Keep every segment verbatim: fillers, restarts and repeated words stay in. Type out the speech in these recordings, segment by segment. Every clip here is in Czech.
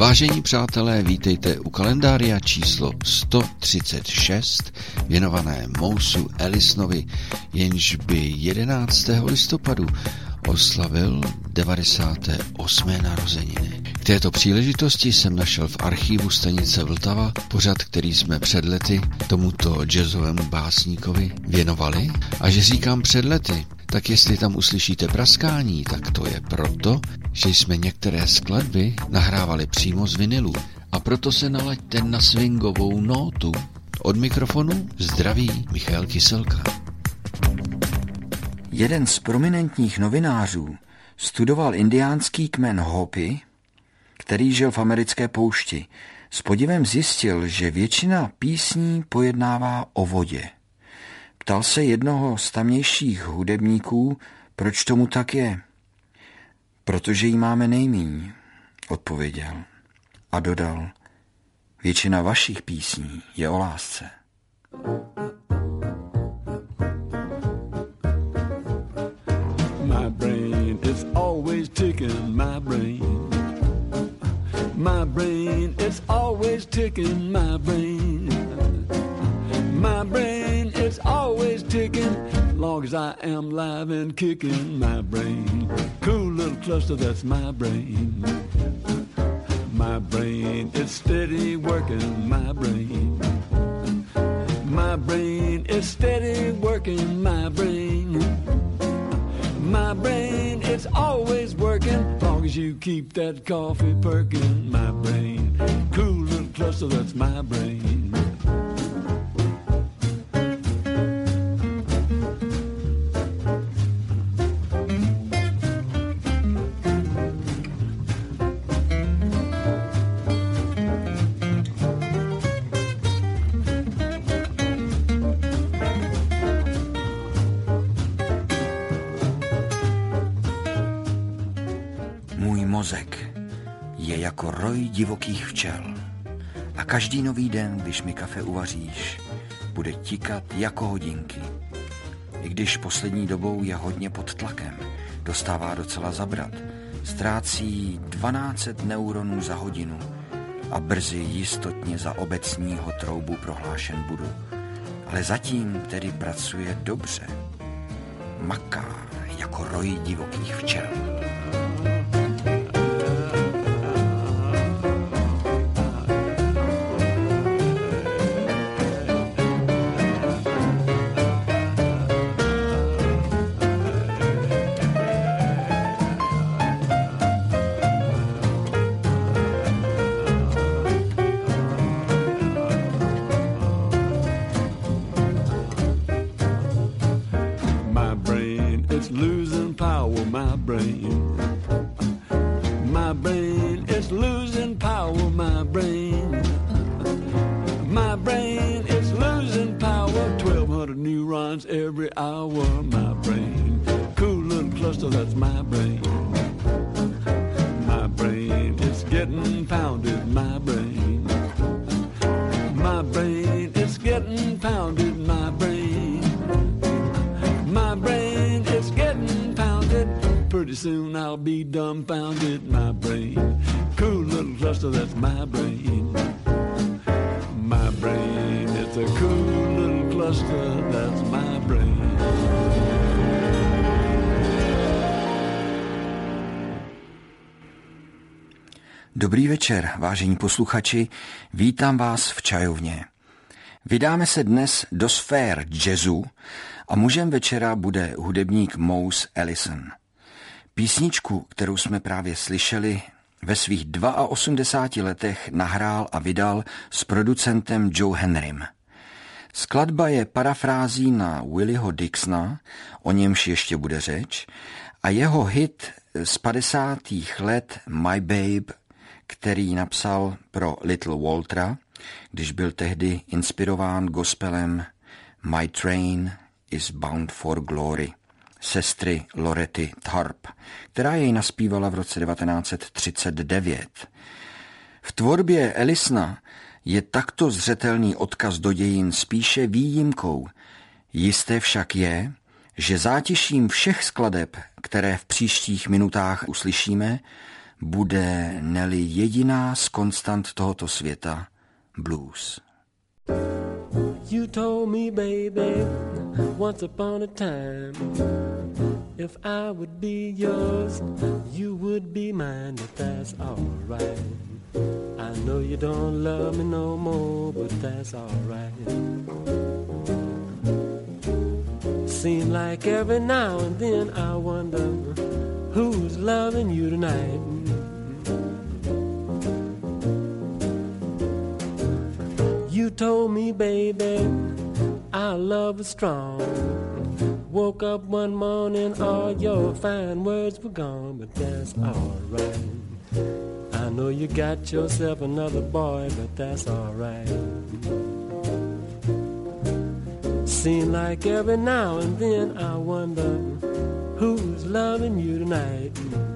Vážení přátelé, vítejte u kalendária číslo sto třicet šest, věnované Mousu Ellisonovi, jenž by jedenáctého listopadu oslavil devadesáté osmé narozeniny. K této příležitosti jsem našel v archivu stanice Vltava pořad, který jsme před lety tomuto jazzovému básníkovi věnovali. A že říkám před lety, tak jestli tam uslyšíte praskání, tak to je proto, že jsme některé skladby nahrávali přímo z vinilu. A proto se nalaďte na swingovou nótu. Od mikrofonu zdraví Michal Kyselka. Jeden z prominentních novinářů studoval indiánský kmen Hopi, který žil v americké poušti. S podivem zjistil, že většina písní pojednává o vodě. Ptal se jednoho z tamnějších hudebníků, proč tomu tak je. Protože jí máme nejmíň, odpověděl. A dodal, většina vašich písní je o lásce. My brain is always ticking, my brain. My brain is always ticking, my brain. My brain is always ticking, long as I am live and kicking, my brain. Cool little cluster, that's my brain. My brain is steady working, my brain. My brain is steady working, my brain. My brain is always working, long as you keep that coffee perking, my brain. Cool little cluster, that's my brain. Mozek je jako roj divokých včel a každý nový den, když mi kafe uvaříš, bude tikat jako hodinky. I když poslední dobou je hodně pod tlakem, dostává docela zabrat, ztrácí dvanáct set neuronů za hodinu a brzy jistotně za obecního troubu prohlášen budu. Ale zatím tedy pracuje dobře. Maká jako roj divokých včel. Losing power, my brain. My brain is losing power, my brain. My brain is losing power, twelve hundred neurons every hour, my brain. Cool little cluster, that's my brain. My brain is getting pounded, my brain. My brain is getting pounded, my brain. My brain is getting pounded. Pretty soon I'll be dumbfounded, my brain. Cool little cluster, that's my brain. My brain, it's a cool little cluster, that's my brain. Dobrý večer, vážení posluchači, vítám vás v čajovně. Vydáme se dnes do sfér jazzu a mužem večera bude hudebník Mouse Ellison. Písničku, kterou jsme právě slyšeli, ve svých osmdesáti dvou letech nahrál a vydal s producentem Joe Henrym. Skladba je parafrází na Willieho Dixona, o němž ještě bude řeč, a jeho hit z padesátých let My Babe, který napsal pro Little Waltera, když byl tehdy inspirován gospelem My Train is Bound for Glory, sestry Loretty Tharpe, která jej naspívala v roce devatenáct set třicet devět. V tvorbě Ellisona je takto zřetelný odkaz do dějin spíše výjimkou. Jisté však je, že zátiším všech skladeb, které v příštích minutách uslyšíme, bude neli jediná z konstant tohoto světa blues. You told me, baby, once upon a time, if I would be yours, you would be mine, but that's alright. I know you don't love me no more, but that's alright. Seem like every now and then I wonder who's loving you tonight. You told me, baby, our love was strong. Woke up one morning, all your fine words were gone, but that's alright. I know you got yourself another boy, but that's alright. Seem like every now and then I wonder who's loving you tonight.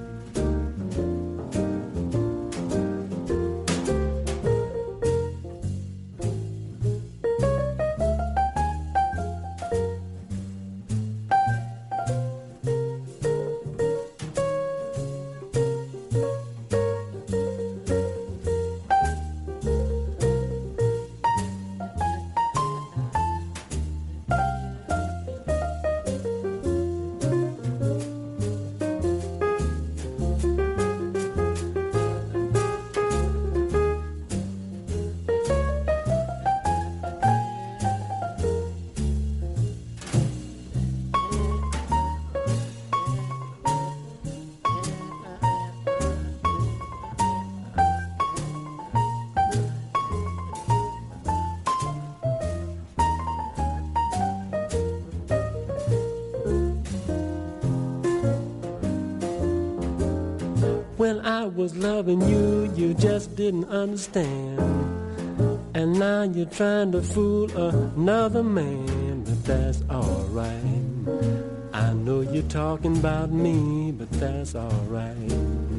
When I was loving you, you just didn't understand. And now you're trying to fool another man, but that's alright. I know you're talking about me, but that's alright.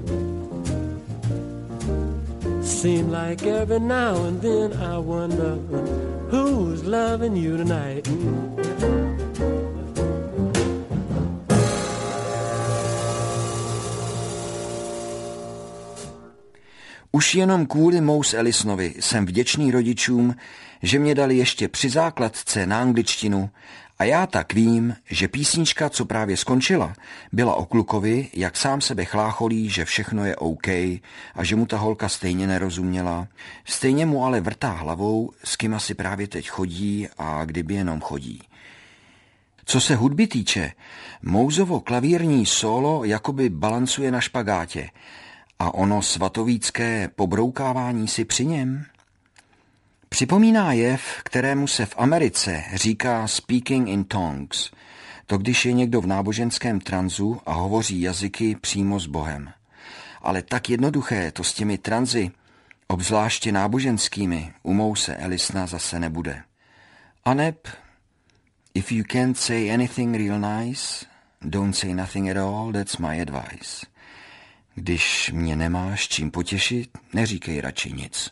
Seem like every now and then I wonder who's loving you tonight. Už jenom kvůli Mouse Ellisonovi jsem vděčný rodičům, že mě dali ještě při základce na angličtinu a já tak vím, že písnička, co právě skončila, byla o klukovi, jak sám sebe chlácholí, že všechno je OK a že mu ta holka stejně nerozuměla. Stejně mu ale vrtá hlavou, s kým asi právě teď chodí a kdyby jenom chodí. Co se hudby týče, Mouseovo klavírní solo jakoby balancuje na špagátě. A ono svatovícké pobroukávání si při něm? Připomíná jev, kterému se v Americe říká speaking in tongues, to když je někdo v náboženském tranzu a hovoří jazyky přímo s Bohem. Ale tak jednoduché to s těmi tranzy, obzvláště náboženskými, u Mouse Ellisona zase nebude. Aneb, if you can't say anything real nice, don't say nothing at all, that's my advice. Když mě nemáš čím potěšit, neříkej radši nic.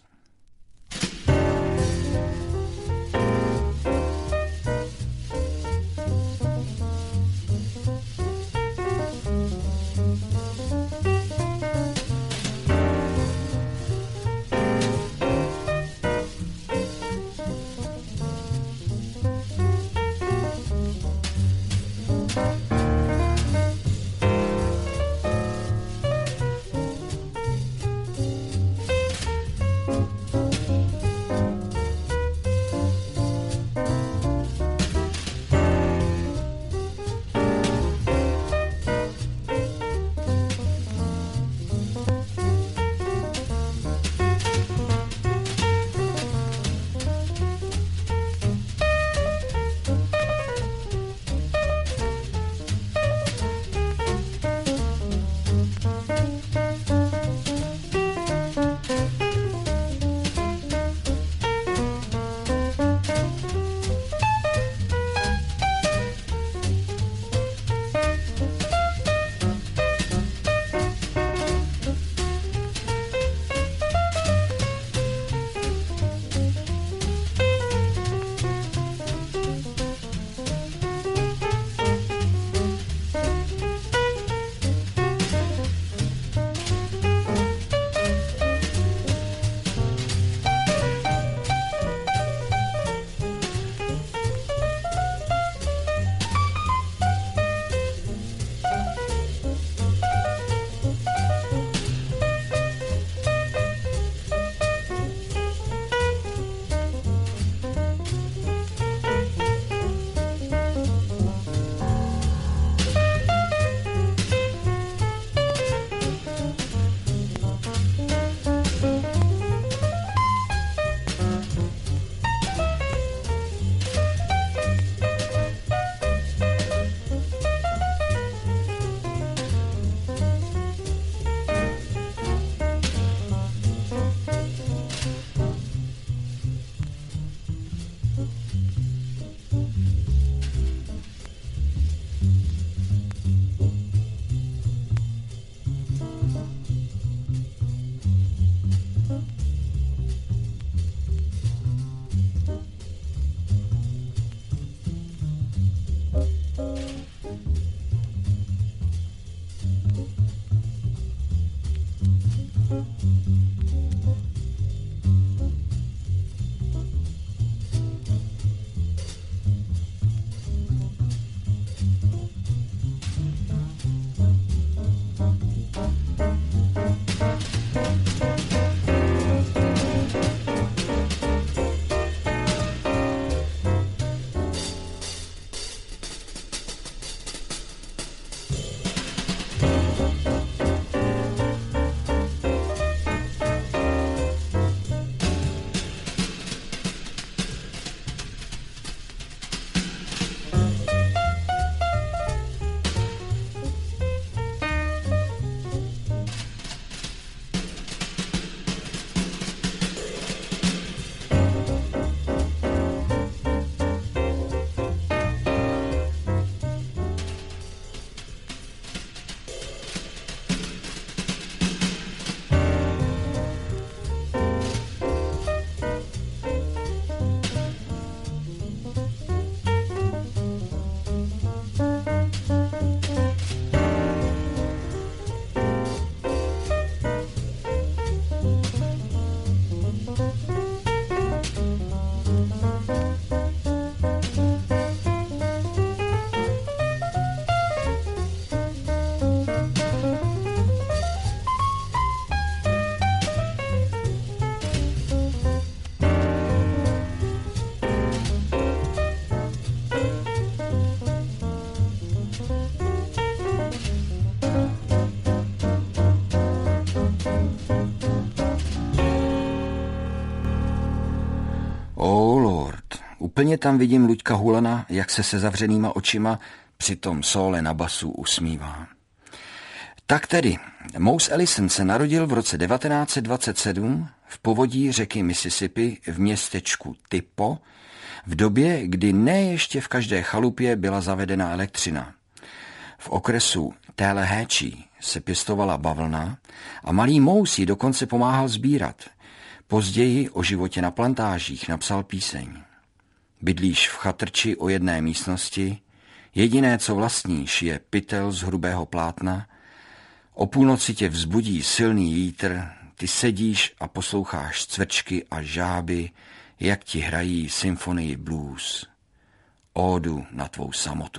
úplně tam vidím Luďka Hulana, jak se se zavřenýma očima při tom sóle na basu usmívá. Tak tedy, Mose Allison se narodil v roce devatenáct set dvacet sedm v povodí řeky Mississippi v městečku Typo, v době, kdy ne ještě v každé chalupě byla zavedena elektřina. V okresu Tallahatchie se pěstovala bavlna a malý Mose ji dokonce pomáhal sbírat. Později o životě na plantážích napsal píseň. Bydlíš v chatrči o jedné místnosti, jediné, co vlastníš, je pytel z hrubého plátna, o půlnoci tě vzbudí silný vítr, ty sedíš a posloucháš cvrčky a žáby, jak ti hrají symfonii blues. Ódu na tvou samotu.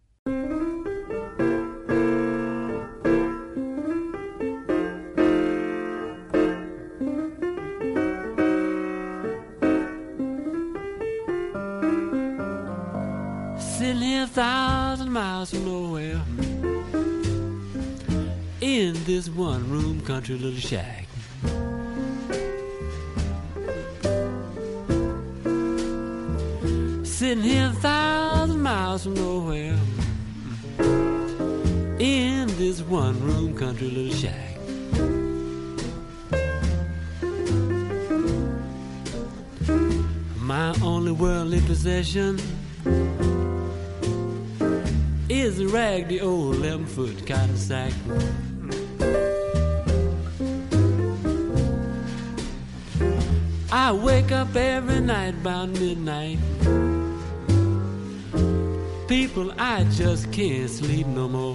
Sitting here a thousand miles from nowhere, in this one-room country little shack. Sitting here a thousand miles from nowhere, in this one-room country little shack. My only worldly possession is a raggedy old eleven-foot cotton sack. I wake up every night about midnight. People, I just can't sleep no more.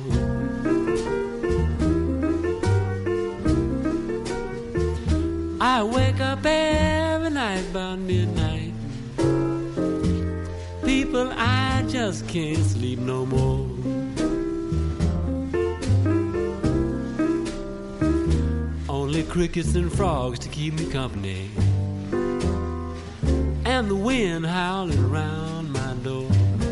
I wake up every night about midnight. People, I just can't sleep no more. Only crickets and frogs to keep me company, and the wind howling around my door.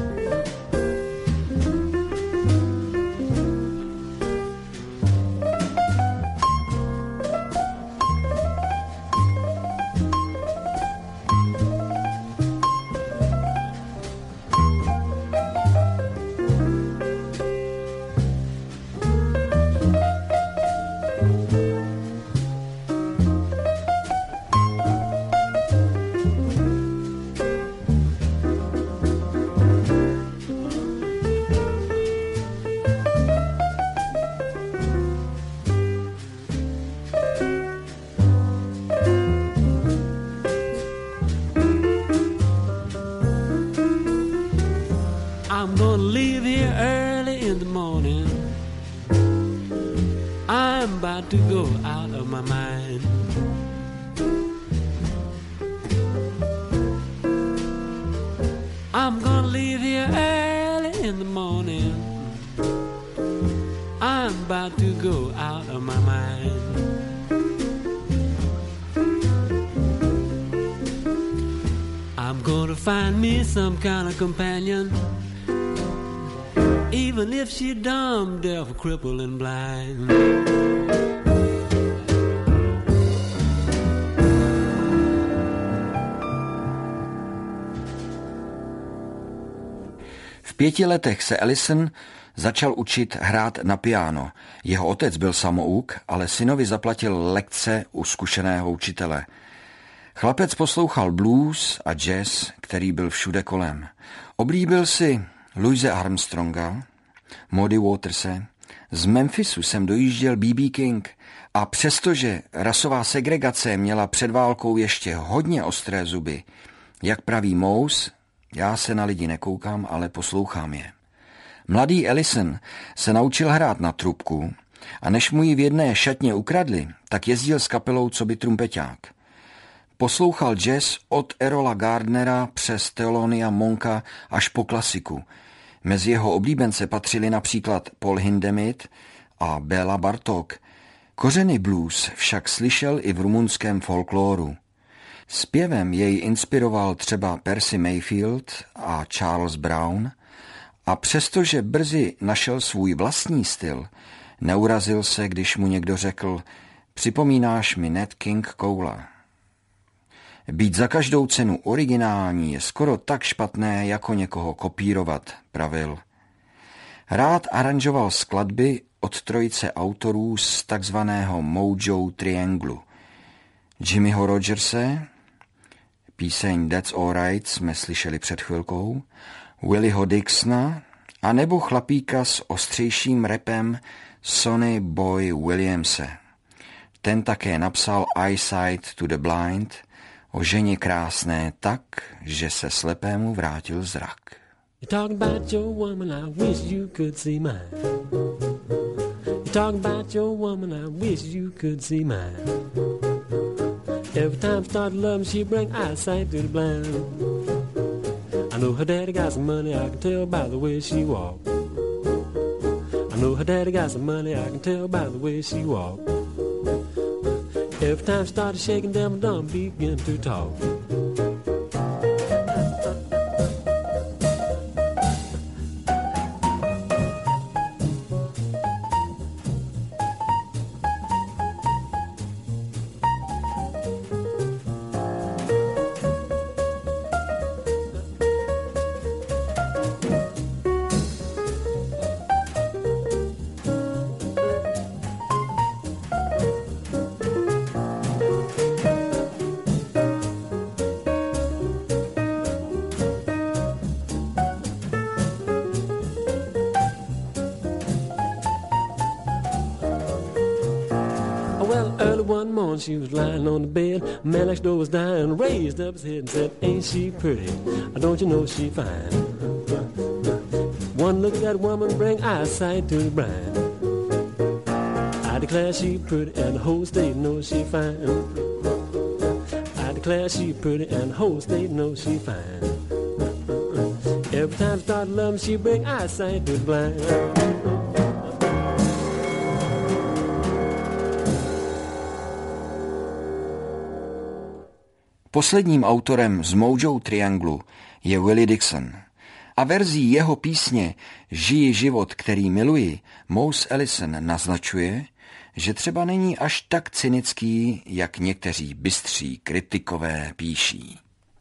I'm gonna leave here early in the morning. I'm about to go out of my mind. I'm gonna leave here early in the morning. I'm about to go out of my mind. I'm gonna find me some kind of companion, even if she dumb, deaf, crippled and blind. V pěti letech se Allison začal učit hrát na piano. Jeho otec byl samouk, ale synovi zaplatil lekce u zkušeného učitele. Chlapec poslouchal blues a jazz, který byl všude kolem. Oblíbil si Louise Armstronga, Muddy Waterse, z Memphisu sem dojížděl B B King a přestože rasová segregace měla před válkou ještě hodně ostré zuby, jak praví Mose, já se na lidi nekoukám, ale poslouchám je. Mladý Allison se naučil hrát na trubku a než mu ji v jedné šatně ukradli, tak jezdil s kapelou coby trumpeťák. Poslouchal jazz od Erola Gardnera přes Thelonious Monka až po klasiku. Mezi jeho oblíbence patřili například Paul Hindemith a Béla Bartók. Kořeny blues však slyšel i v rumunském folkloru. Zpěvem jej inspiroval třeba Percy Mayfield a Charles Brown a přestože brzy našel svůj vlastní styl, neurazil se, když mu někdo řekl: připomínáš mi Nat King Cole. Být za každou cenu originální je skoro tak špatné, jako někoho kopírovat, pravil. Rád aranžoval skladby od trojice autorů z takzvaného Mojo Trianglu. Jimmyho Rogerse, píseň That's Alright jsme slyšeli před chvilkou, Willieho Dixona a nebo chlapíka s ostřejším rapem Sonny Boy Williamse. Ten také napsal Eyesight to the Blind, o ženě krásné tak, že se slepému vrátil zrak. You talk about your woman, I wish you could see mine. You talk about your woman, I wish you could see mine. Every time I start loving, she bring eyesight to the blind. I know her daddy got some money, I can tell by the way she walk. I know her daddy got some money, I can tell by the way she walk. Every time I started shaking, them dumb begin to talk. She was lying on the bed, man next door was dying, raised up his head and said, ain't she pretty? Don't you know she fine? One look at that woman bring eyesight to the blind. I declare she pretty and the whole state knows she fine. I declare she pretty and the whole state knows she fine. Every time I start loving, she bring eyesight to the blind. Posledním autorem z Mojo Trianglu je Willie Dixon. A verzí jeho písně Žiji život, který miluji, Mose Allison naznačuje, že třeba není až tak cynický, jak někteří bystří kritikové píší.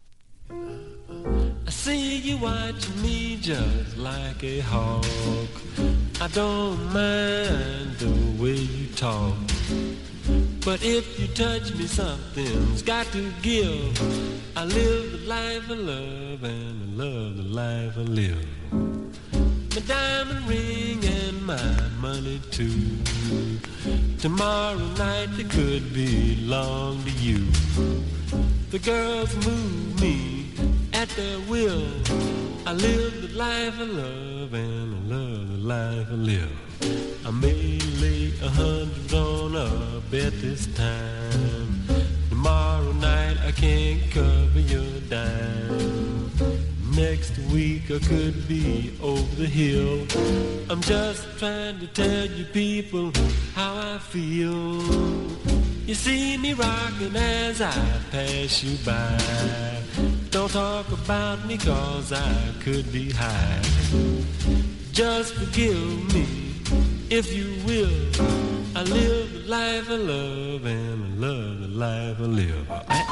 I see you watching me just like a hawk. I don't mind the way you talk. But if you touch me, something's got to give. I live the life I love and I love the life I live. My diamond ring and my money too. Tomorrow night they could belong to you. The girls move me at their will. I live the life I love and I love the life I live. I may lay a hundred on a bet this time. Tomorrow night I can't cover your dime. Next week I could be over the hill. I'm just trying to tell you people how I feel. You see me rocking as I pass you by. Don't talk about me cause I could be high. Just forgive me if you will. I live the life I love and I love the life I live.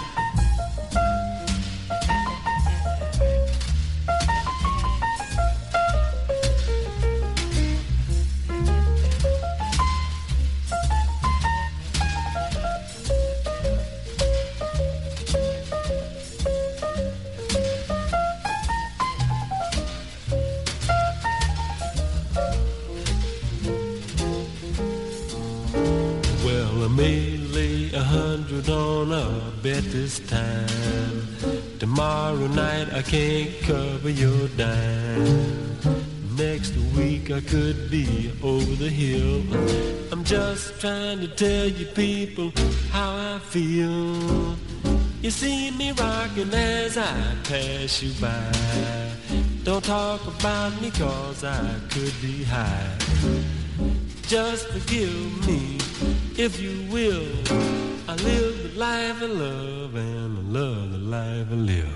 On a bet this time. Tomorrow night I can't cover your dime. Next week I could be over the hill. I'm just trying to tell you people how I feel. You see me rocking as I pass you by. Don't talk about me cause I could be high. Just forgive me if you will. I live the life I love and I love the life I live.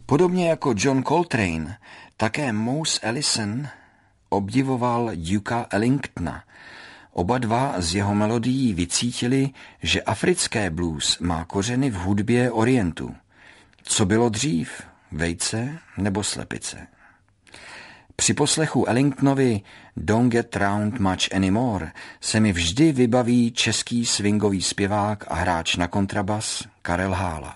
Podobně jako John Coltrane, také Mose Allison obdivoval Dukea Ellingtona. Oba dva z jeho melodií vycítili, že africké blues má kořeny v hudbě orientu. Co bylo dřív, vejce nebo slepice? Při poslechu Ellingtonovy Don't Get Round Much Anymore se mi vždy vybaví český swingový zpěvák a hráč na kontrabas Karel Hála.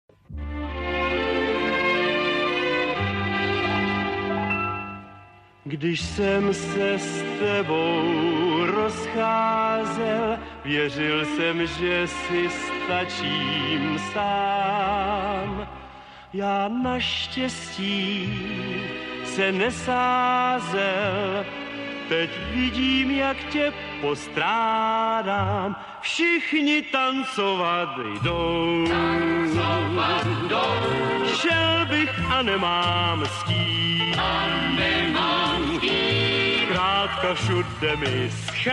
Když jsem se s tebou rozcházel, věřil jsem, že si stačím sám. Já naštěstí se nesázel, teď vidím, jak tě postrádám. Všichni tancovat jdou, tancovat jdou. Šel bych a nemám s kým, a nemám s kým. Krátka všude mi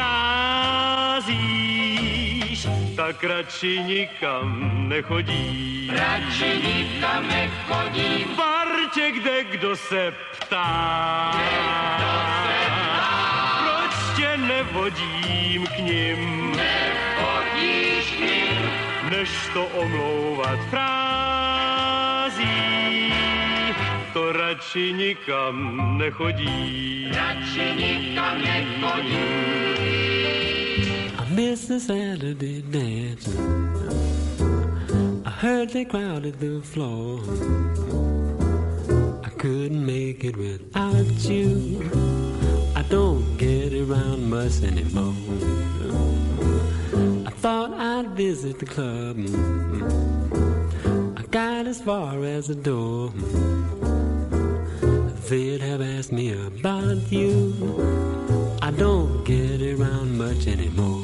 scházíš, tak radši nikam nechodí. Radši nikam nechodí. Partě, kde kdo se ptá, kdo se ptá, proč tě nevodím k nim, nechodíš k nim, než to omlouvat frází, to radši nikam nechodí. Radši nikam nechodí. I miss the Saturday dance. I heard they crowded the floor. I couldn't make it without you. I don't get around much anymore. I thought I'd visit the club. I got as far as the door. They'd have asked me about you. I don't get around much anymore.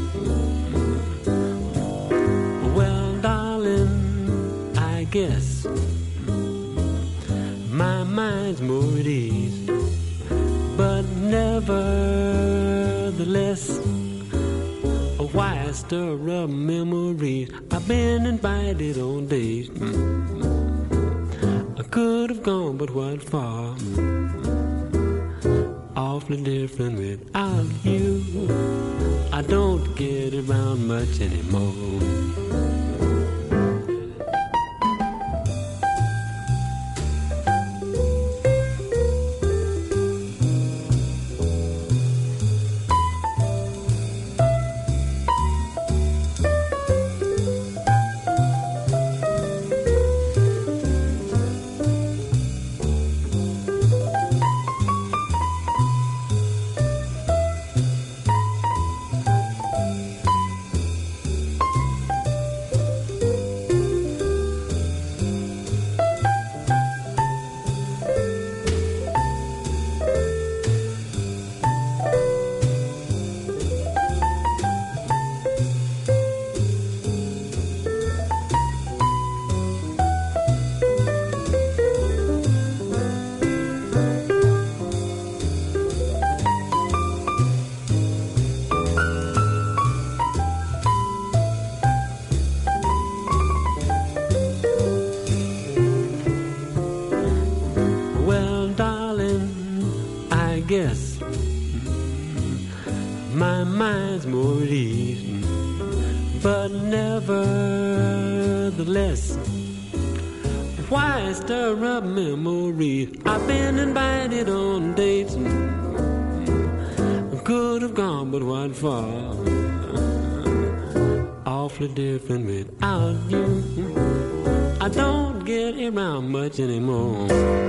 Well, darling, I guess my mind's more at ease, but nevertheless, why stir up memories? I've been invited on dates. I could have gone, but what for? Awfully different without you. I don't get around much anymore. Guess my mind's more at ease, but nevertheless, why stir up memories? I've been invited on dates, could have gone, but what for? Awfully different without you. I don't get around much anymore.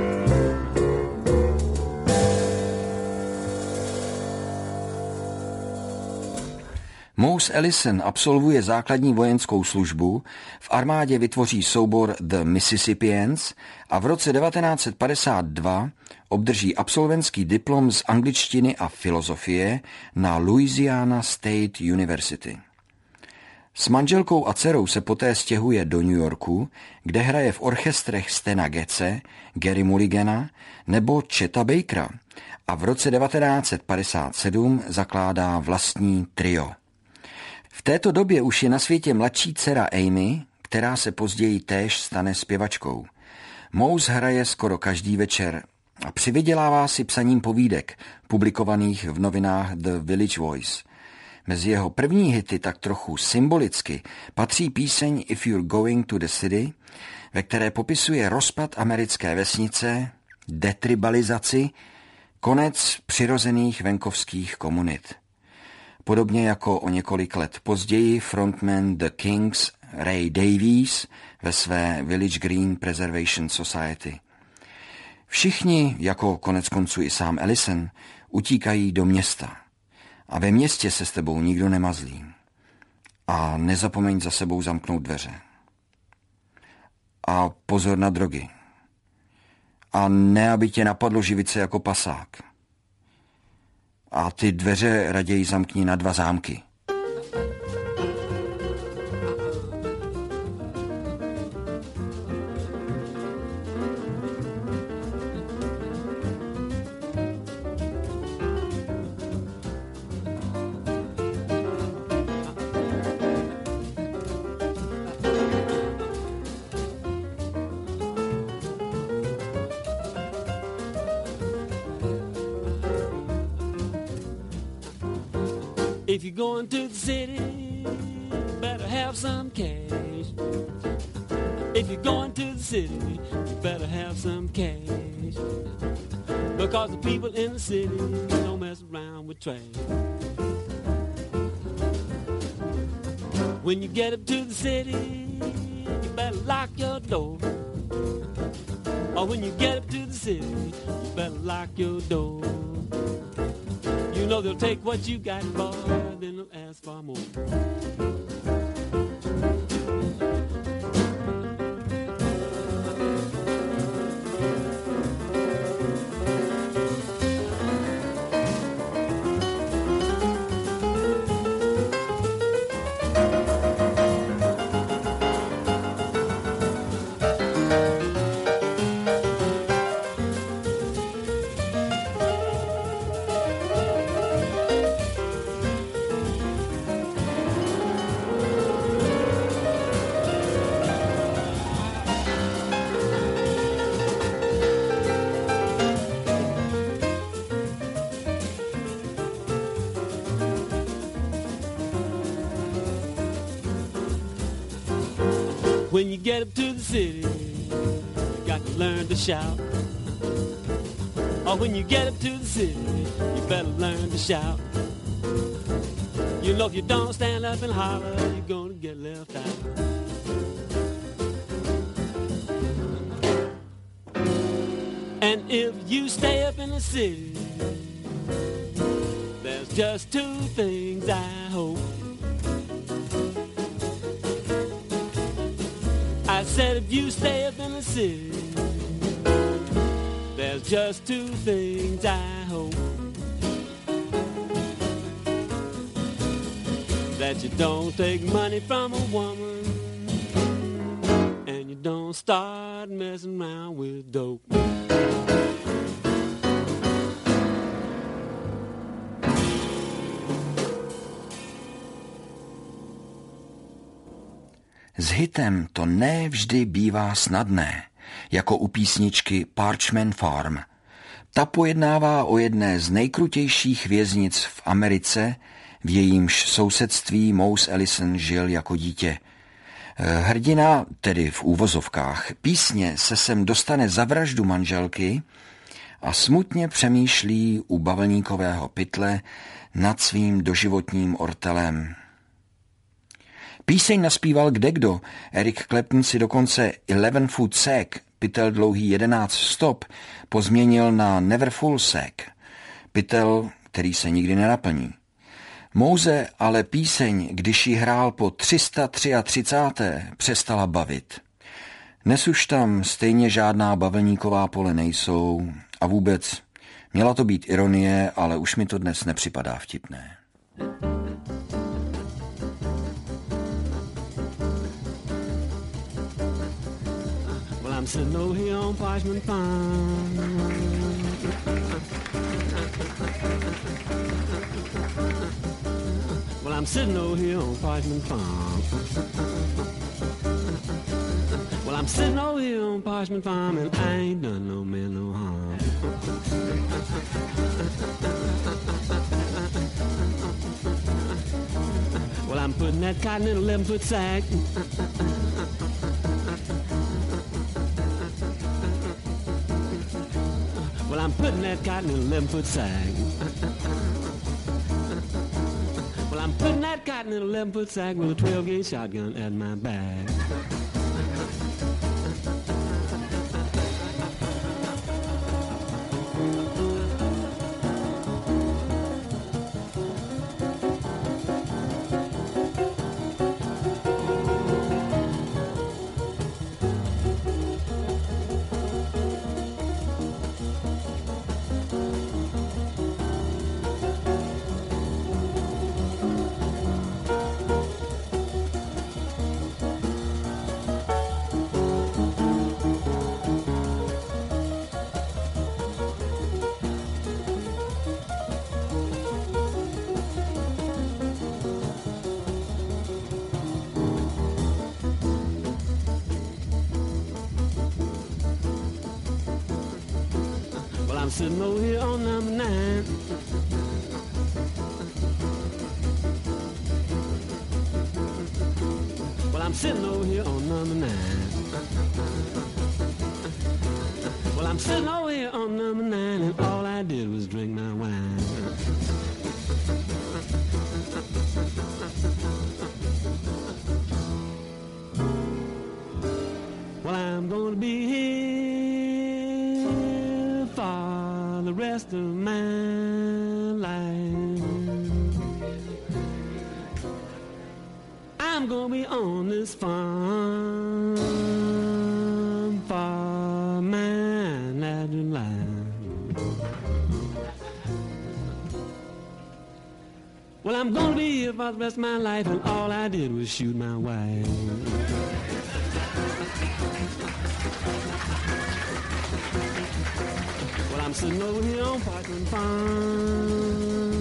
Mose Allison absolvuje základní vojenskou službu, v armádě vytvoří soubor The Mississippians a v roce devatenáct set padesát dva obdrží absolventský diplom z angličtiny a filozofie na Louisiana State University. S manželkou a dcerou se poté stěhuje do New Yorku, kde hraje v orchestrech Stena Getze, Gary Mulligana nebo Cheta Bakera a v roce devatenáct set padesát sedm zakládá vlastní trio. V této době už je na světě mladší dcera Amy, která se později též stane zpěvačkou. Mouse hraje skoro každý večer a přivydělává si psaním povídek, publikovaných v novinách The Village Voice. Mezi jeho první hity tak trochu symbolicky patří píseň If You're Going to the City, ve které popisuje rozpad americké vesnice, detribalizaci, konec přirozených venkovských komunit. Podobně jako o několik let později frontman The Kings Ray Davies ve své Village Green Preservation Society. Všichni, jako konec konců i sám Ellison, utíkají do města. A ve městě se s tebou nikdo nemazlí. A nezapomeň za sebou zamknout dveře. A pozor na drogy. A ne, aby tě napadlo živit se jako pasák. A ty dveře raději zamkni na dva zámky. If you're going to the city, you better have some cash. If you're going to the city, you better have some cash. Because the people in the city don't mess around with trash. When you get up to the city, you better lock your door. Or when you get up to the city, you better lock your door. You know they'll take what you got, boy, then they'll ask for more. When you get up to the city, you got to learn to shout. Or when you get up to the city, you better learn to shout. You know if you don't stand up and holler, you're gonna get left out. And if you stay up in the city, there's just two things I hope. I said if you stay up in the city, there's just two things I hope. That you don't take money from a woman, and you don't start messing around with dope. S hitem to ne vždy bývá snadné, jako u písničky Parchman Farm. Ta pojednává o jedné z nejkrutějších věznic v Americe, v jejímž sousedství Mouse Ellison žil jako dítě. Hrdina, tedy v úvozovkách, písně se sem dostane za vraždu manželky a smutně přemýšlí u bavlníkového pytle nad svým doživotním ortelem. Píseň naspíval kdekdo. Eric Clapton si dokonce eleven foot sack, pytel dlouhý jedenáct stop, pozměnil na never full sack, pytel, který se nikdy nenaplní. Mouse ale píseň, když ji hrál po tři sta třicátém třetí přestala bavit. Dnes už tam stejně žádná bavlníková pole nejsou a vůbec měla to být ironie, ale už mi to dnes nepřipadá vtipné. I'm sitting over here on Parchman Farm. Well, I'm sitting over here on Parchman Farm. Well, I'm I'm sitting over here on Parchment Farm and I ain't done no man no harm. Well, I'm putting that cotton in a eleven-foot sack. Well, I'm putting that cotton in a eleven-foot sack. Well, I'm putting that cotton in an eleven-foot sack with a twelve-gauge shotgun at my back. I'm sitting over here on number nine. Well, I'm sitting over here on number nine. Well, I'm sitting over here on number nine, and all I did was drink my wine. Well, I'm gonna be here for the rest of my life. I'm gonna be on this farm for my natural life. Well, I'm gonna be here for the rest of my life, and all I did was shoot my wife. Well, I'm sitting over here on Parkland Farm.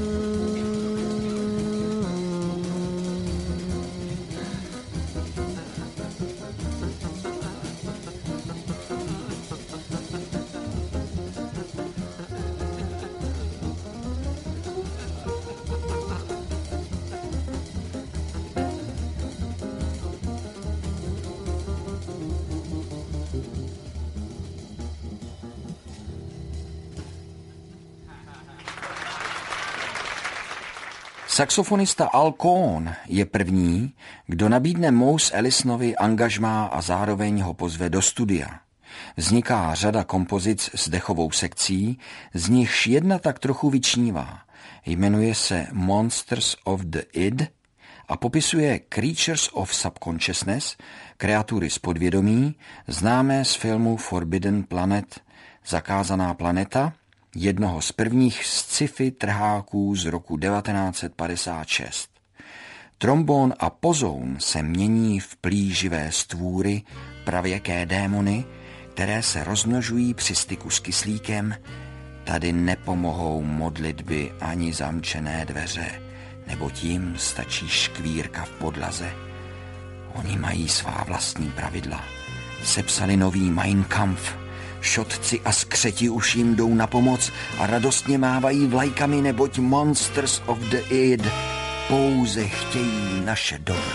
Saxofonista Al Cohn je první, kdo nabídne Mose Ellisonovi angažmá a zároveň ho pozve do studia. Vzniká řada kompozic s dechovou sekcí, z nichž jedna tak trochu vyčnívá. Jmenuje se Monsters of the Id a popisuje Creatures of Subconsciousness, kreatury z podvědomí, známé z filmu Forbidden Planet, Zakázaná planeta, jednoho z prvních sci-fi trháků z roku devatenáct set padesát šest. Trombón a pozoun se mění v plíživé stvůry, pravěké démony, které se rozmnožují při styku s kyslíkem. Tady nepomohou modlitby ani zamčené dveře, nebo tím stačí škvírka v podlaze. Oni mají svá vlastní pravidla. Sepsali nový Mein Kampf. Šotci a skřeti už jim jdou na pomoc a radostně mávají vlajkami, neboť Monsters of the Id pouze chtějí naše dobro.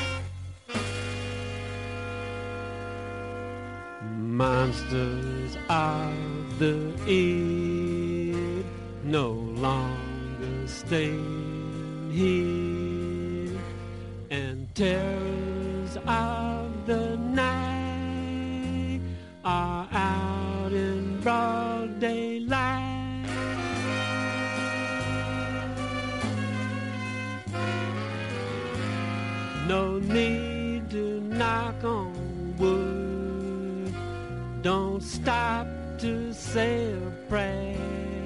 Monsters of the Id no longer stay here, and terrors of the night are out in broad daylight. No need to knock on wood. Don't stop to say a prayer.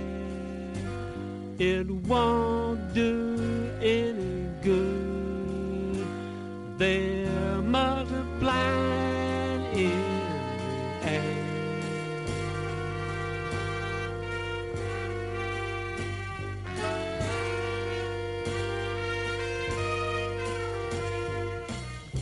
It won't do any good. They're multiplying in the air.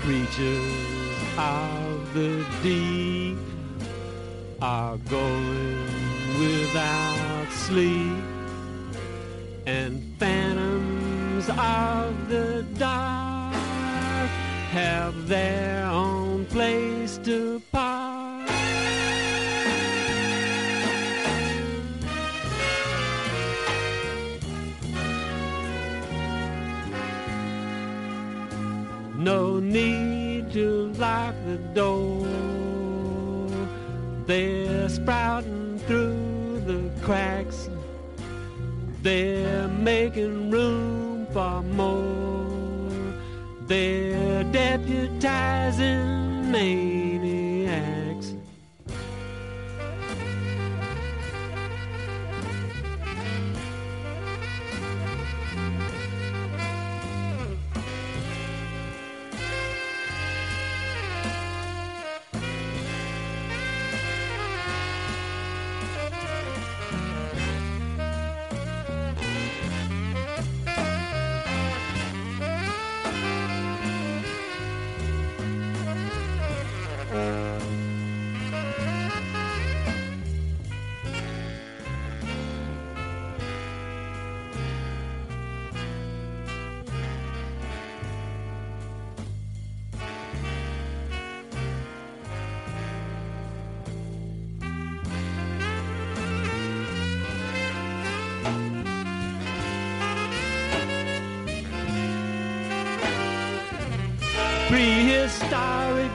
creatures of the deep are going without sleep, and phantoms of the dark have their own place to park. No need to lock the door, they're sprouting through the cracks, they're making room for more, they're deputizing maniacs. Prehistoric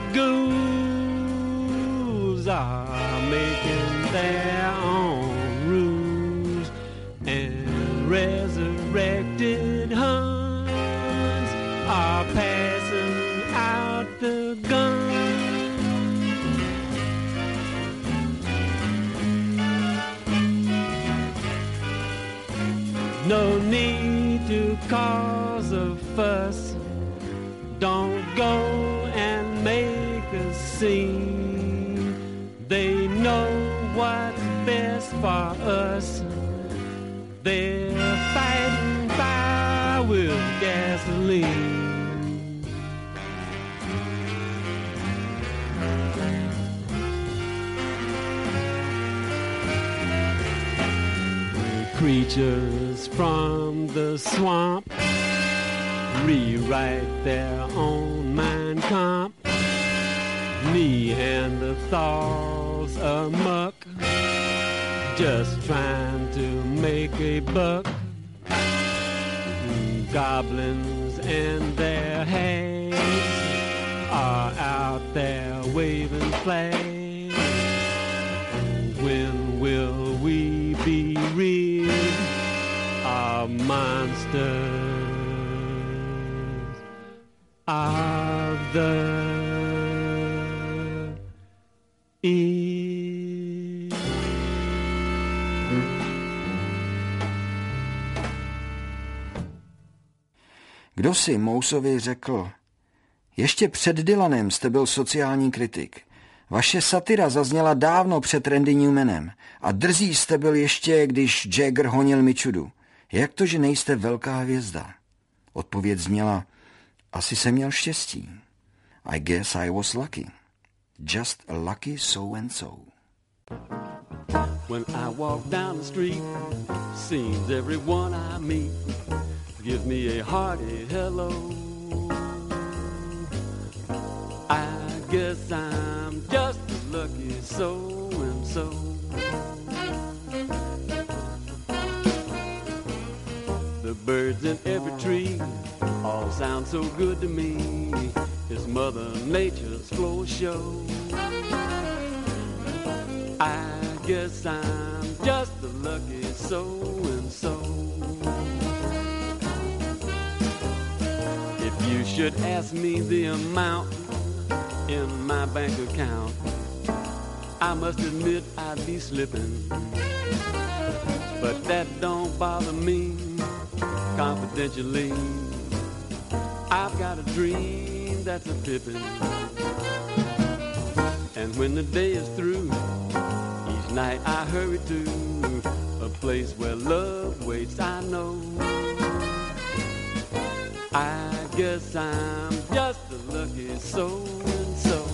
ghouls are making their own rules, and resurrected hunts are passing out the gun. No need to cause a fuss, don't go and make a scene. They know what's best for us. They're fighting fire with gasoline. Creatures from the swamp rewrite their own Mein Kampf. Neanderthals amuck, just trying to make a buck. Goblins and their hags are out there waving flags. When will we be rid of monsters of the east? Kdo si Mouseovi řekl: ještě před Dylanem jste byl sociální kritik. Vaše satira zazněla dávno před Randy Newmanem a drzí jste byl ještě, když Jagger honil Mičudu. Jak to, že nejste velká hvězda? Odpověď zněla: asi jsem měl štěstí. I guess I was lucky. Just a lucky so and so. When I walk down the street, seems everyone I meet gives me a hearty hello. I guess I'm just as lucky so and so. The birds in every tree all sound so good to me. It's Mother Nature's flow show. I guess I'm just the lucky so and so. If you should ask me the amount in my bank account, I must admit I'd be slipping, but that don't bother me. Confidentially, I've got a dream that's a pippin', and when the day is through, each night I hurry to a place where love waits, I know. I guess I'm just a lucky so and so.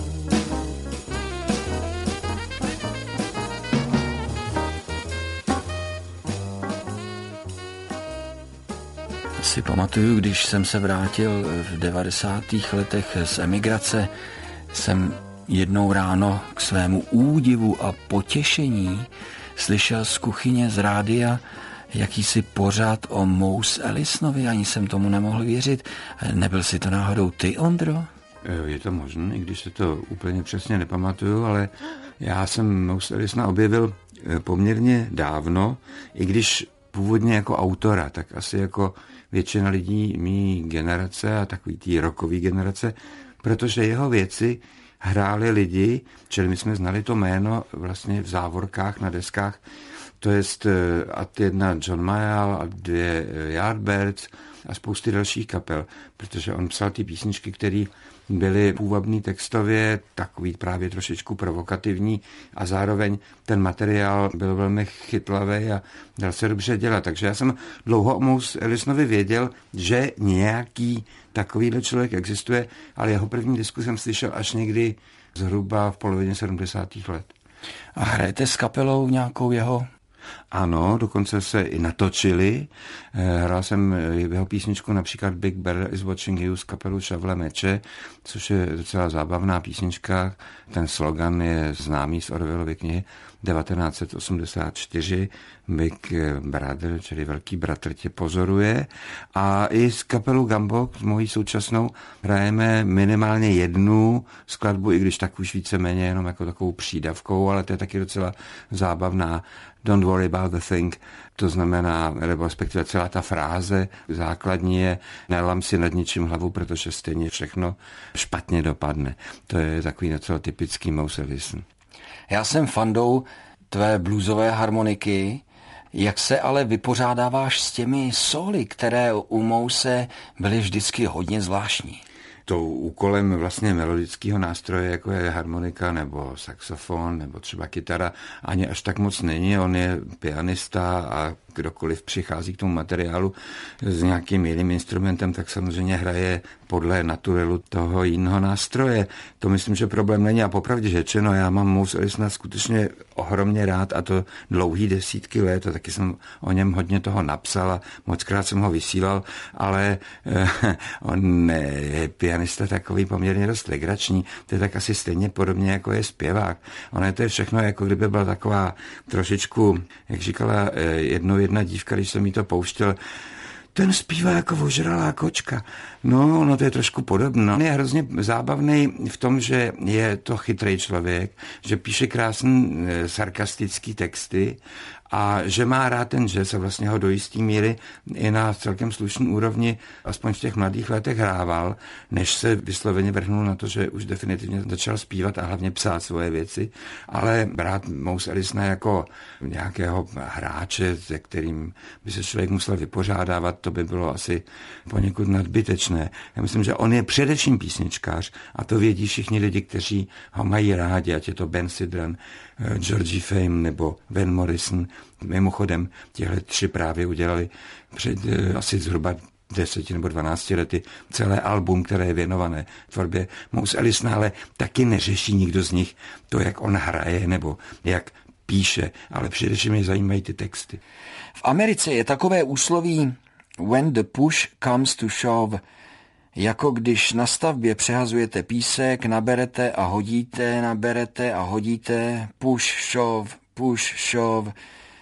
Si pamatuju, když jsem se vrátil v devadesátých letech z emigrace, jsem jednou ráno k svému údivu a potěšení slyšel z kuchyně z rádia jakýsi pořad o Mouse Ellisonovi, ani jsem tomu nemohl věřit. Nebyl si to náhodou ty, Ondro? Je to možné, i když se to úplně přesně nepamatuju, ale já jsem Mouse Ellisona objevil poměrně dávno, i když původně jako autora, tak asi jako většina lidí mý generace a takový tý rockový generace, protože jeho věci hráli lidi, čili my jsme znali to jméno vlastně v závorkách na deskách, to jest ad jedna John Mayall a dvě Yardbirds a spousty dalších kapel, protože on psal ty písničky, které byly půvabný textově, takový právě trošičku provokativní a zároveň ten materiál byl velmi chytlavý a dal se dobře dělat. Takže já jsem dlouho o Mouse Ellisonovi věděl, že nějaký takovýhle člověk existuje, ale jeho první disku jsem slyšel až někdy zhruba v polovině sedmdesátých let. A hrajete s kapelou nějakou jeho? Ano, dokonce se i natočili. Hrál jsem jeho písničku například Big Brother is Watching You z kapelu Šavle Meče, což je docela zábavná písnička. Ten slogan je známý z Orwellovy knihy devatenáct set osmdesát čtyři. Big Brother, čili velký bratr tě pozoruje. A i s kapelou Gumbo, s mojí současnou, hrajeme minimálně jednu skladbu, i když tak už víceméně jenom jako takovou přídavkou, ale to je taky docela zábavná. Don't worry about the thing, to znamená, nebo respektive celá ta fráze základní je nelam si nad ničím hlavu, protože stejně všechno špatně dopadne. To je takový docela typický Mouse Ellison. Já jsem fandou tvé bluesové harmoniky. Jak se ale vypořádáváš s těmi sóly, které u Mouse byly vždycky hodně zvláštní? Tou úkolem vlastně melodického nástroje, jako je harmonika nebo saxofon nebo třeba kytara, ani až tak moc není. On je pianista a kdokoliv přichází k tomu materiálu s nějakým jiným instrumentem, tak samozřejmě hraje podle naturelu toho jiného nástroje. To myslím, že problém není a popravdě řečeno, já mám Mouse Ellisona skutečně ohromně rád a to dlouhý desítky let a taky jsem o něm hodně toho napsal a mockrát jsem ho vysílal, ale eh, on je pianista takový poměrně dost legrační, to je tak asi stejně podobně jako je zpěvák. Ono to je všechno, jako kdyby byla taková trošičku, jak říkala eh, jednou jedna dívka, když jsem jí to pouštěl, ten zpívá jako ožralá kočka. No, no to je trošku podobné. On je hrozně zábavný v tom, že je to chytrý člověk, že píše krásný sarkastický texty a že má rád ten jazz a vlastně ho do jistý míry i na celkem slušný úrovni aspoň v těch mladých letech hrával, než se vysloveně vrhnul na to, že už definitivně začal zpívat a hlavně psát svoje věci, ale brát Mouse Ellisona jako nějakého hráče, se kterým by se člověk musel vypořádávat, to by bylo asi poněkud nadbytečné. Já myslím, že on je především písničkář a to vědí všichni lidi, kteří ho mají rádi, ať je to Ben Sidran, Georgie Fame nebo Van Morrison. Mimochodem, těhle tři právě udělali před asi zhruba deseti nebo dvanácti lety celé album, které je věnované tvorbě Mouse Ellisona, ale taky neřeší nikdo z nich to, jak on hraje nebo jak píše, ale především mě zajímají ty texty. V Americe je takové úsloví when the push comes to shove, jako když na stavbě přehazujete písek, naberete a hodíte, naberete a hodíte, push, shove, push, shove.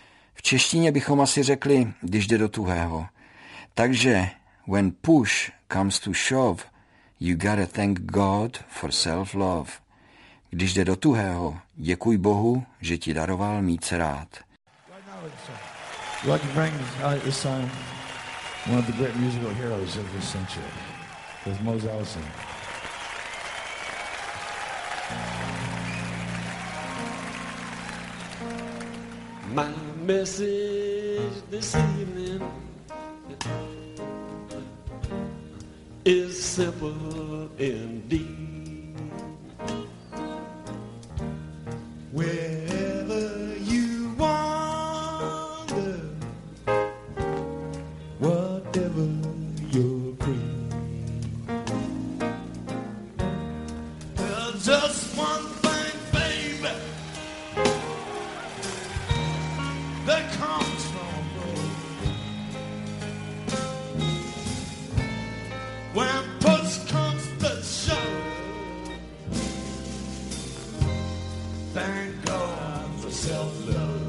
V češtině bychom asi řekli, když jde do tuhého. Takže when push comes to shove, you gotta thank God for self-love. Když jde do tuhého, děkuj Bohu, že ti daroval mít se rád. Lucky Frank is son, one of the great musical heroes of this century. With Mouse Ellison. My message this evening is simple indeed. Wherever you wander, whatever your creed, just one thing, baby, that comes from above. When push comes to shove, thank God for self-love.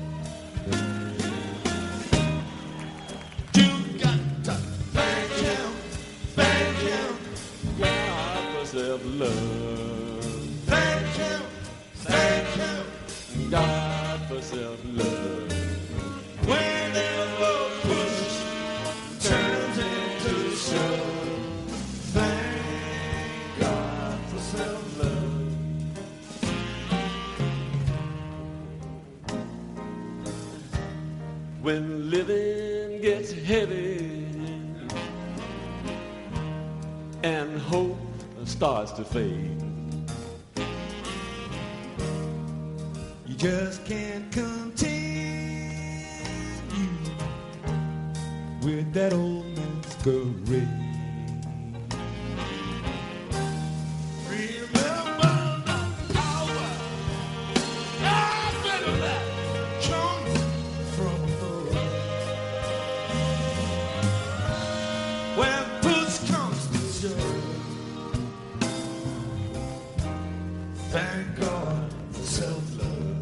You got to thank him, thank him, God for self-love. Thank him, thank him, God for self-love. Whenever push turns into shove, thank God for self-love. When living gets heavy and hope starts to fade, you just can't continue with that old masquerade. Remember the power that comes from above. When push comes to shove, thank God for self-love.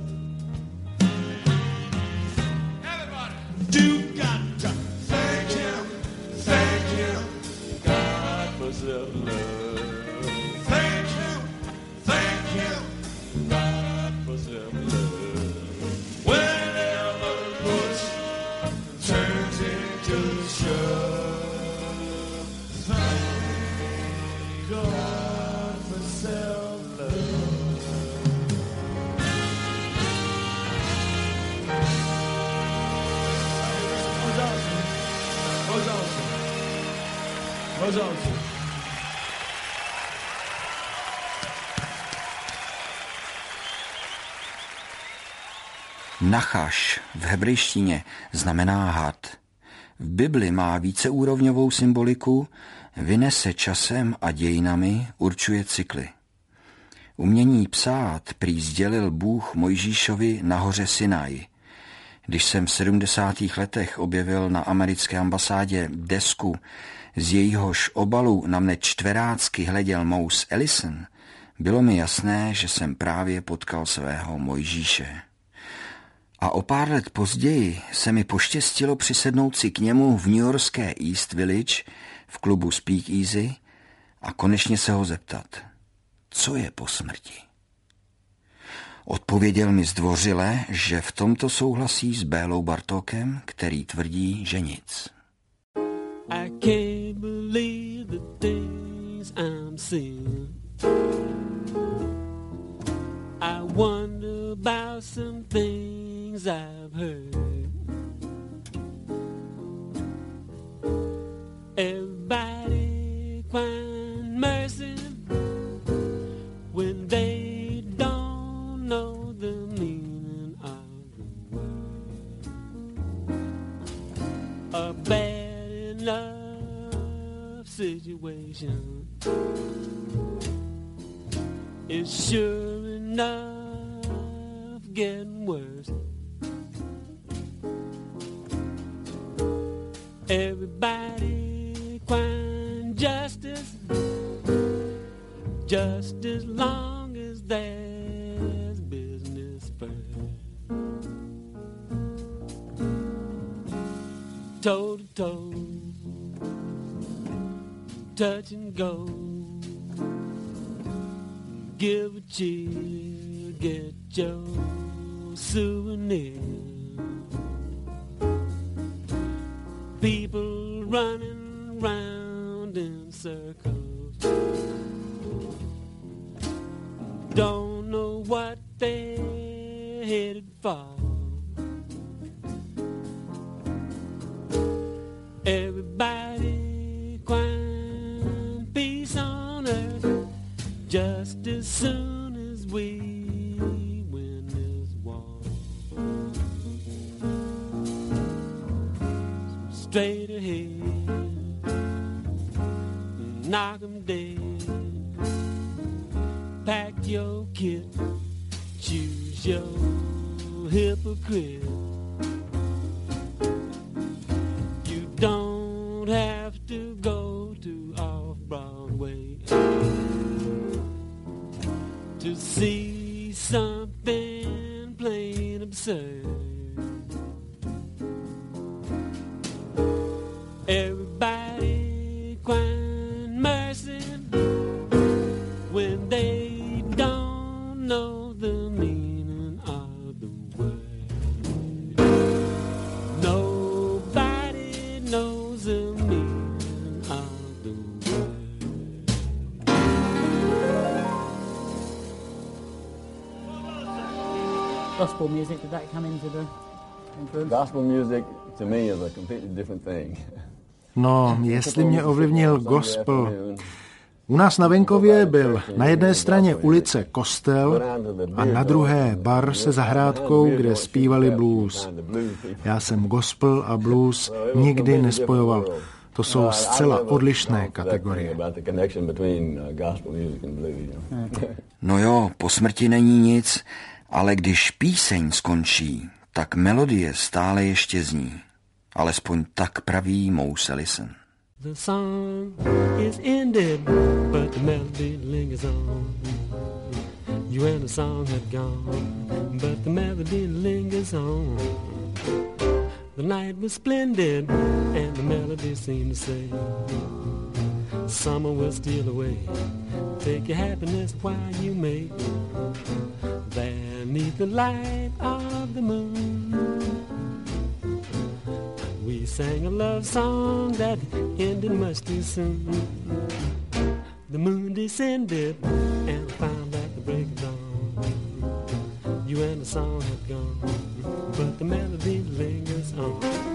Everybody, you got to thank him, thank him, God for self-love. Thank him, thank him, God for self-love. Whenever push turns into shove, thank God for self-love. Pожалуйста. Nachaš v hebrejštině znamená had. V Bibli má víceúrovňovou symboliku, vynese časem a dějinami, určuje cykly. Umění psát prý sdělil Bůh Mojžíšovi na hoře Sinaj. Když jsem v sedmdesátých letech objevil na americké ambasádě desku, z jejíhož obalu na mne čtverácky hleděl Mose Ellison, bylo mi jasné, že jsem právě potkal svého Mojžíše. A o pár let později se mi poštěstilo přisednout si k němu v newyorské East Village v klubu Speak Easy a konečně se ho zeptat, co je po smrti. Odpověděl mi zdvořile, že v tomto souhlasí s Bélou Bartókem, který tvrdí, že nic. I can't believe the things I'm seeing. I wonder about some things I've heard. Everybody find mercy when they don't know the meaning of the word. A bad enough situation is sure enough getting worse. Everybody find justice just as long as there's business first. Toe to toe, touch and go, give a cheer, get your souvenir. People running round in circles, don't know what they're headed for. Everybody find peace on earth just as soon as we win this war. Straight ahead, knock 'em dead, pack your kit, choose your hypocrite. You don't have to go to Off-Broadway to see something plain absurd. Everybody crying mercy when they don't know the meaning of the word. Nobody knows the meaning of the word. Gospel music, did that come into the influence? Gospel music to me is a completely different thing. No, jestli mě ovlivnil gospel. U nás na venkově byl na jedné straně ulice kostel a na druhé bar se zahrádkou, kde zpívali blues. Já jsem gospel a blues nikdy nespojoval. To jsou zcela odlišné kategorie. No jo, po smrti není nic, ale když píseň skončí, tak melodie stále ještě zní. Alespoň tak praví Mose Ellison. The song is ended, but the melody lingers on. You and the song have gone, but the melody lingers on. The night was splendid, and the melody seemed to say, summer will steal away. Take your happiness while you may. There 'neath the light of the moon, we sang a love song that ended much too soon. The moon descended and I found at the break of dawn, you and the song had gone, but the melody lingers on.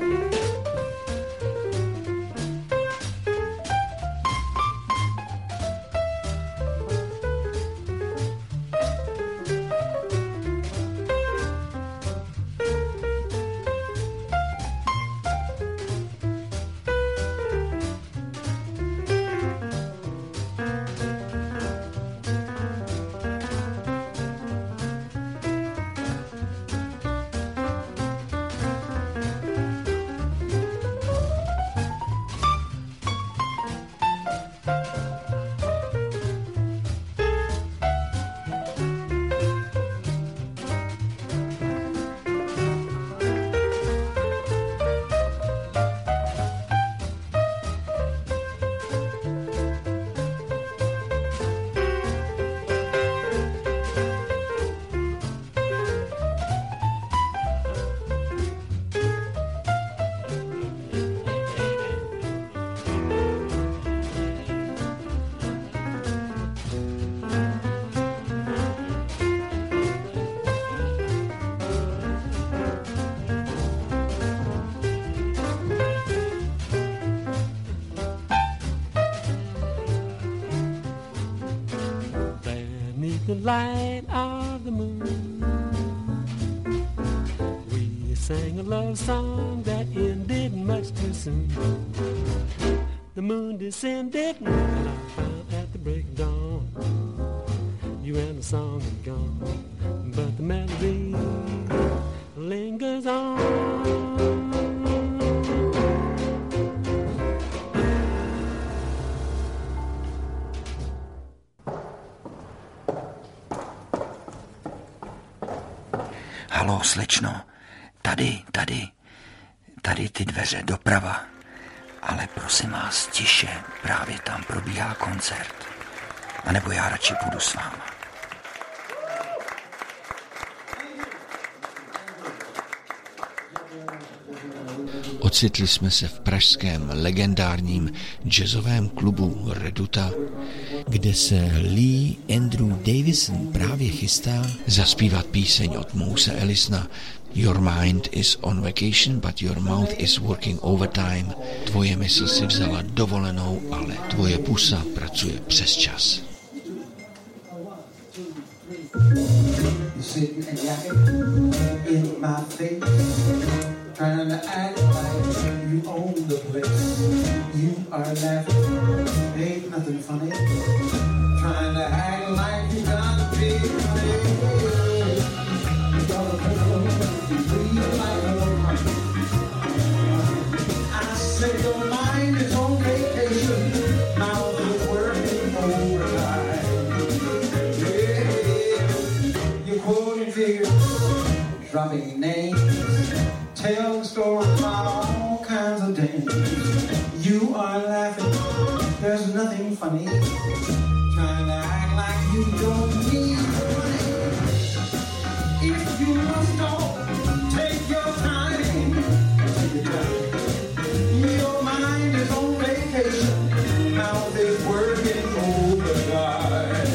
The light of the moon, we sang a love song that ended much too soon. The moon descended and I found at the break of dawn, you and the song had gone, but the melody lingers on. Haló, slečno, tady, tady, tady ty dveře doprava. Ale prosím vás, tiše, právě tam probíhá koncert. A nebo já radši půjdu s váma. Ocitli jsme se v pražském legendárním jazzovém klubu Reduta, kde se Lee Andrew Davison právě chystá zaspívat píseň od Mose Ellisona Your mind is on vacation, but your mouth is working overtime. Tvoje mysl si vzala dovolenou, ale tvoje pusa pracuje přes čas. Trying to act like you own the place. You are laughing, ain't nothing funny. Trying to act like you got Dropping names, telling stories about all kinds of things. You are laughing, there's nothing funny. Trying to act like you don't need money. If you must talk, take your time. Take your time. Your mind is on vacation. Mouth is working overtime.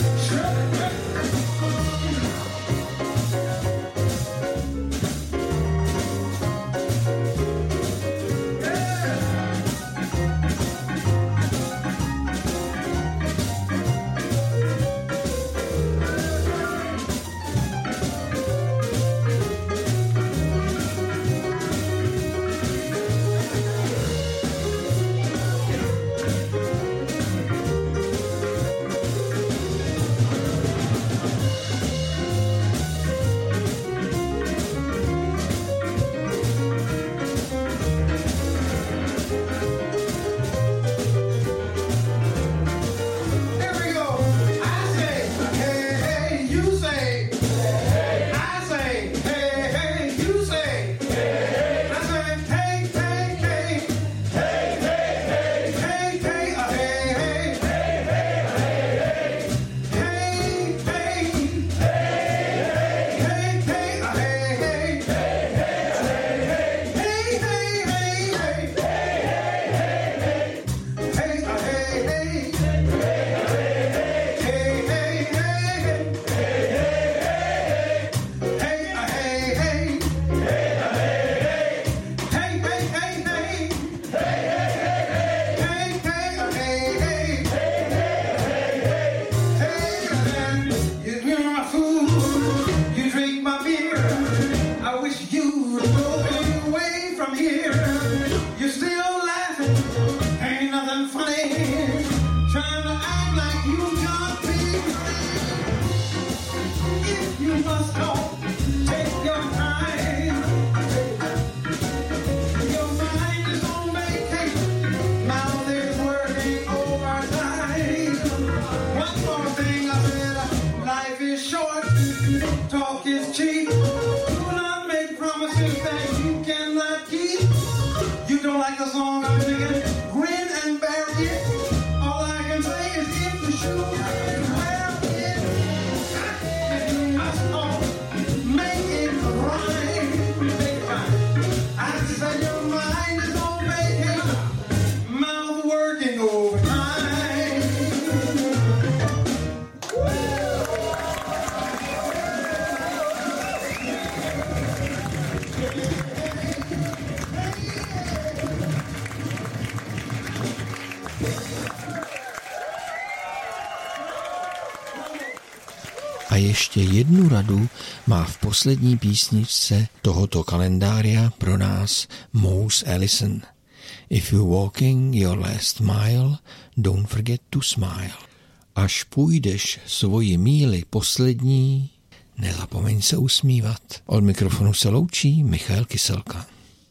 A ještě jednu radu má v poslední písničce tohoto kalendária pro nás Mose Allison. If you're walking your last mile, don't forget to smile. Až půjdeš svoji míli poslední, nezapomeň se usmívat. Od mikrofonu se loučí Michal Kyselka.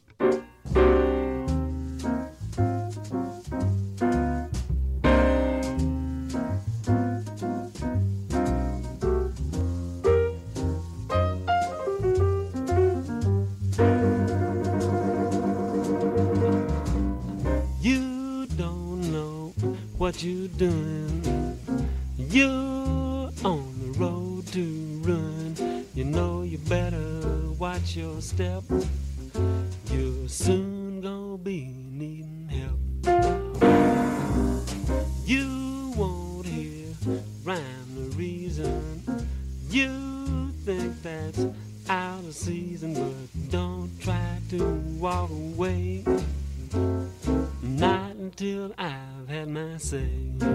What you doing? You're on the road to ruin. You know you better watch your step. You're soon gonna be needing help. You won't hear rhyme or reason. You think that's out of season, but don't try to walk away. Not until I've had my say.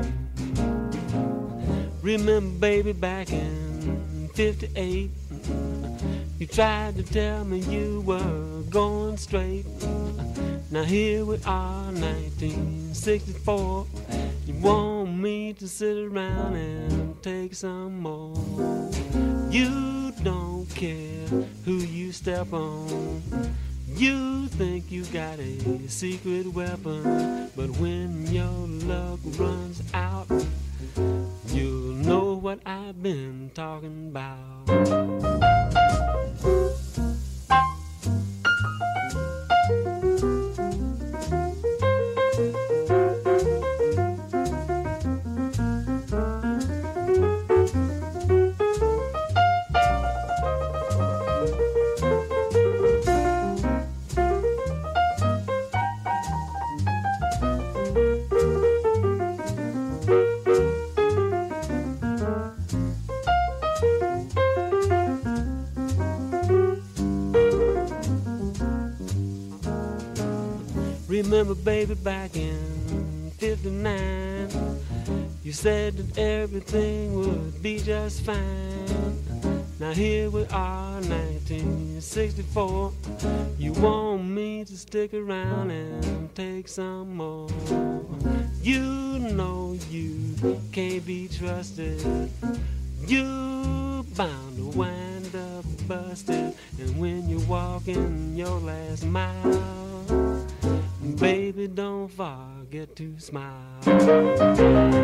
Remember, baby, back in fifty-eight, you tried to tell me you were going straight. Now here we are, nineteen sixty-four. You want me to sit around and take some more. You don't care who you step on. You think you got a secret weapon, but when your luck runs out, you'll know what I've been talking about. Remember, baby, back in fifty-nine, you said that everything would be just fine. Now here we are, nineteen sixty-four. You want me to stick around and take some more. You know you can't be trusted. You're bound to wind up busted. And when you're walking your last mile, baby, don't forget to smile.